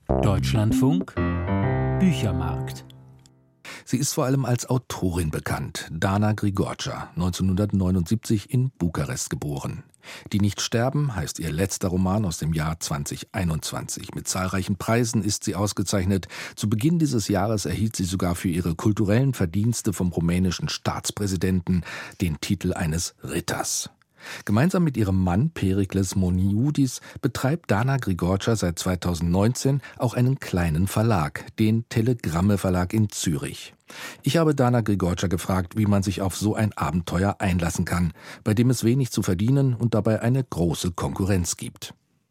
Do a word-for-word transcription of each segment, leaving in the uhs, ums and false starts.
Deutschlandfunk Büchermarkt. Sie ist vor allem als Autorin bekannt. Dana Grigorcia, neunzehnhundertneunundsiebzig in Bukarest geboren. Die nicht sterben heißt ihr letzter Roman aus dem Jahr zweitausendeinundzwanzig. Mit zahlreichen Preisen ist sie ausgezeichnet. Zu Beginn dieses Jahres erhielt sie sogar für ihre kulturellen Verdienste vom rumänischen Staatspräsidenten den Titel eines Ritters. Gemeinsam mit ihrem Mann Perikles Monioudis betreibt Dana Grigorcia seit zweitausendneunzehn auch einen kleinen Verlag, den Telegramme Verlag in Zürich. Ich habe Dana Grigorcia gefragt, wie man sich auf so ein Abenteuer einlassen kann, bei dem es wenig zu verdienen und dabei eine große Konkurrenz gibt.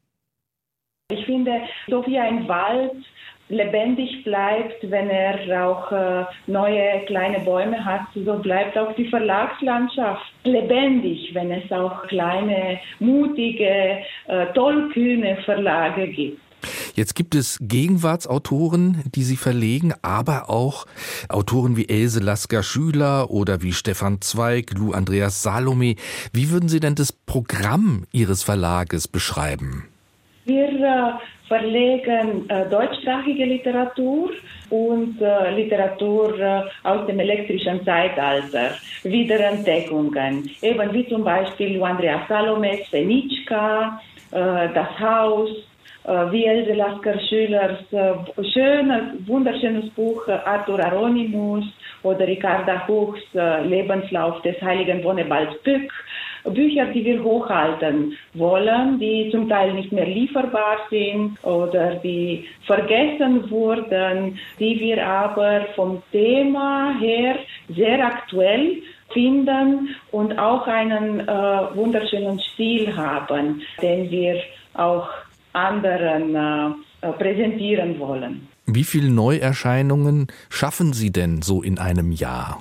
Ich finde, so wie ein Wald lebendig bleibt, wenn er auch äh, neue kleine Bäume hat, so bleibt auch die Verlagslandschaft lebendig, wenn es auch kleine, mutige, äh, tollkühne Verlage gibt. Jetzt gibt es Gegenwartsautoren, die Sie verlegen, aber auch Autoren wie Else Lasker-Schüler oder wie Stefan Zweig, Lou Andreas Salome. Wie würden Sie denn das Programm Ihres Verlages beschreiben? Wir äh, verlegen äh, deutschsprachige Literatur und äh, Literatur äh, aus dem elektrischen Zeitalter, Wiederentdeckungen, eben wie zum Beispiel Lou Andreas Salomes Fenichka, äh, Das Haus, äh, wie Else Lasker-Schülers äh, schönes, wunderschönes Buch äh, Arthur Aronimus oder Ricarda Huchs äh, Lebenslauf des heiligen Bonneballs Pück. Bücher, die wir hochhalten wollen, die zum Teil nicht mehr lieferbar sind oder die vergessen wurden, die wir aber vom Thema her sehr aktuell finden und auch einen äh, wunderschönen Stil haben, den wir auch anderen äh, präsentieren wollen. Wie viele Neuerscheinungen schaffen Sie denn so in einem Jahr?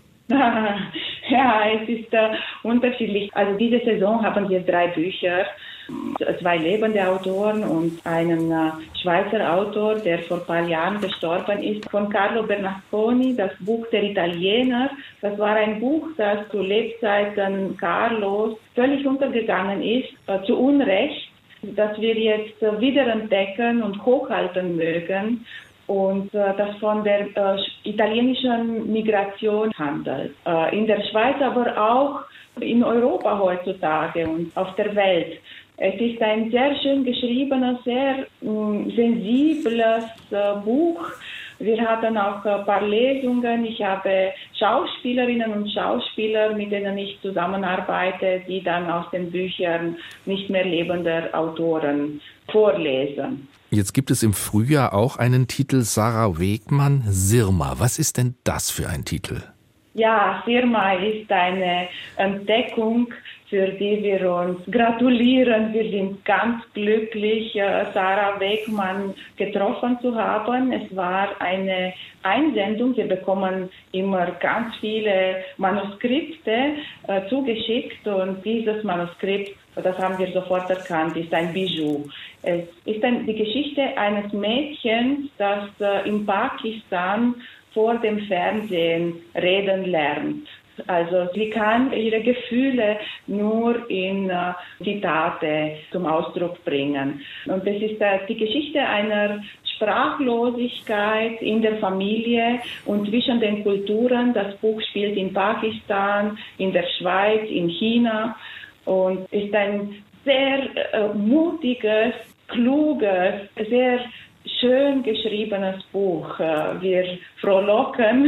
Ja, es ist äh, unterschiedlich. Also diese Saison haben wir drei Bücher, zwei lebende Autoren und einen äh, Schweizer Autor, der vor ein paar Jahren gestorben ist, von Carlo Bernasconi, das Buch Der Italiener. Das war ein Buch, das zu Lebzeiten Carlos völlig untergegangen ist, äh, zu Unrecht, das wir jetzt äh, wiederentdecken und hochhalten mögen. Und äh, das von der äh, italienischen Migration handelt. Äh, in der Schweiz, aber auch in Europa heutzutage und auf der Welt. Es ist ein sehr schön geschriebenes, sehr mh, sensibles äh, Buch. Wir hatten auch ein paar Lesungen. Ich habe Schauspielerinnen und Schauspieler, mit denen ich zusammenarbeite, die dann aus den Büchern nicht mehr lebender Autoren vorlesen. Jetzt gibt es im Frühjahr auch einen Titel, Sarah Wegmann, Sirma. Was ist denn das für ein Titel? Ja, Sirma ist eine Entdeckung, für die wir uns gratulieren. Wir sind ganz glücklich, Sarah Wegmann getroffen zu haben. Es war eine Einsendung. Wir bekommen immer ganz viele Manuskripte äh, zugeschickt und dieses Manuskript, das haben wir sofort erkannt, ist ein Bijou. Es ist ein, die Geschichte eines Mädchens, das äh, in Pakistan vor dem Fernsehen reden lernt. Also sie kann ihre Gefühle nur in äh, Zitate zum Ausdruck bringen. Und das ist äh, die Geschichte einer Sprachlosigkeit in der Familie und zwischen den Kulturen. Das Buch spielt in Pakistan, in der Schweiz, in China und ist ein sehr äh, mutiges, kluges, sehr schön geschriebenes Buch. Wir frohlocken,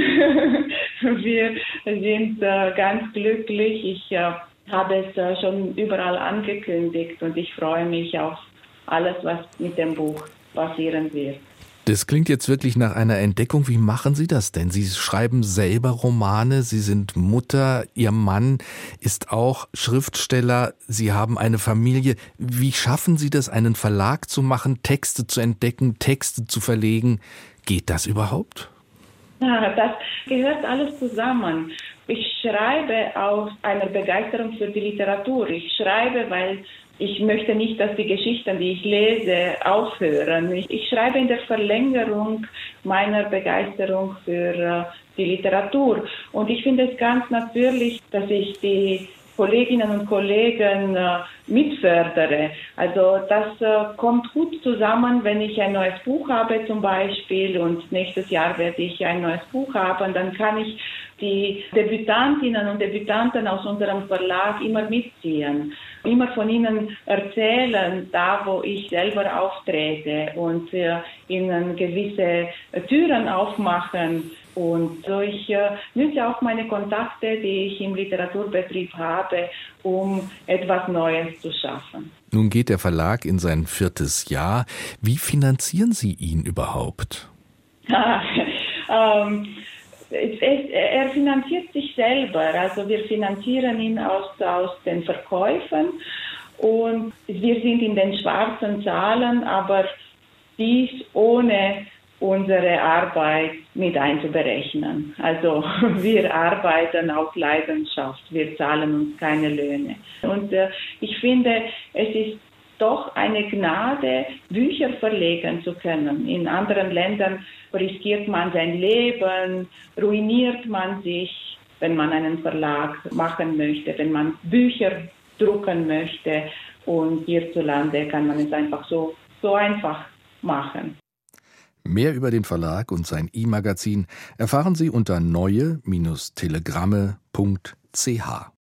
wir sind ganz glücklich. Ich habe es schon überall angekündigt und ich freue mich auf alles, was mit dem Buch passieren wird. Das klingt jetzt wirklich nach einer Entdeckung. Wie machen Sie das denn? Sie schreiben selber Romane, Sie sind Mutter, Ihr Mann ist auch Schriftsteller, Sie haben eine Familie. Wie schaffen Sie das, einen Verlag zu machen, Texte zu entdecken, Texte zu verlegen? Geht das überhaupt? Ja, das gehört alles zusammen. Ich schreibe aus einer Begeisterung für die Literatur. Ich schreibe, weil ich möchte nicht, dass die Geschichten, die ich lese, aufhören. Ich, ich schreibe in der Verlängerung meiner Begeisterung für uh, die Literatur. Und ich finde es ganz natürlich, dass ich die Kolleginnen und Kollegen äh, mitfördere. Also das äh, kommt gut zusammen, wenn ich ein neues Buch habe zum Beispiel und nächstes Jahr werde ich ein neues Buch haben, dann kann ich die Debütantinnen und Debütanten aus unserem Verlag immer mitziehen, immer von ihnen erzählen, da wo ich selber auftrete und äh, ihnen gewisse äh, Türen aufmachen. Und so ich äh, nutze auch meine Kontakte, die ich im Literaturbetrieb habe, um etwas Neues zu schaffen. Nun geht der Verlag in sein viertes Jahr. Wie finanzieren Sie ihn überhaupt? ähm, es, es, er finanziert sich selber. Also wir finanzieren ihn aus, aus den Verkäufen und wir sind in den schwarzen Zahlen, aber dies ohne unsere Arbeit mit einzuberechnen. Also wir arbeiten aus Leidenschaft, wir zahlen uns keine Löhne. Und äh, ich finde, es ist doch eine Gnade, Bücher verlegen zu können. In anderen Ländern riskiert man sein Leben, ruiniert man sich, wenn man einen Verlag machen möchte, wenn man Bücher drucken möchte. Und hierzulande kann man es einfach so, so einfach machen. Mehr über den Verlag und sein E-Magazin erfahren Sie unter neue Bindestrich telegramme Punkt c h.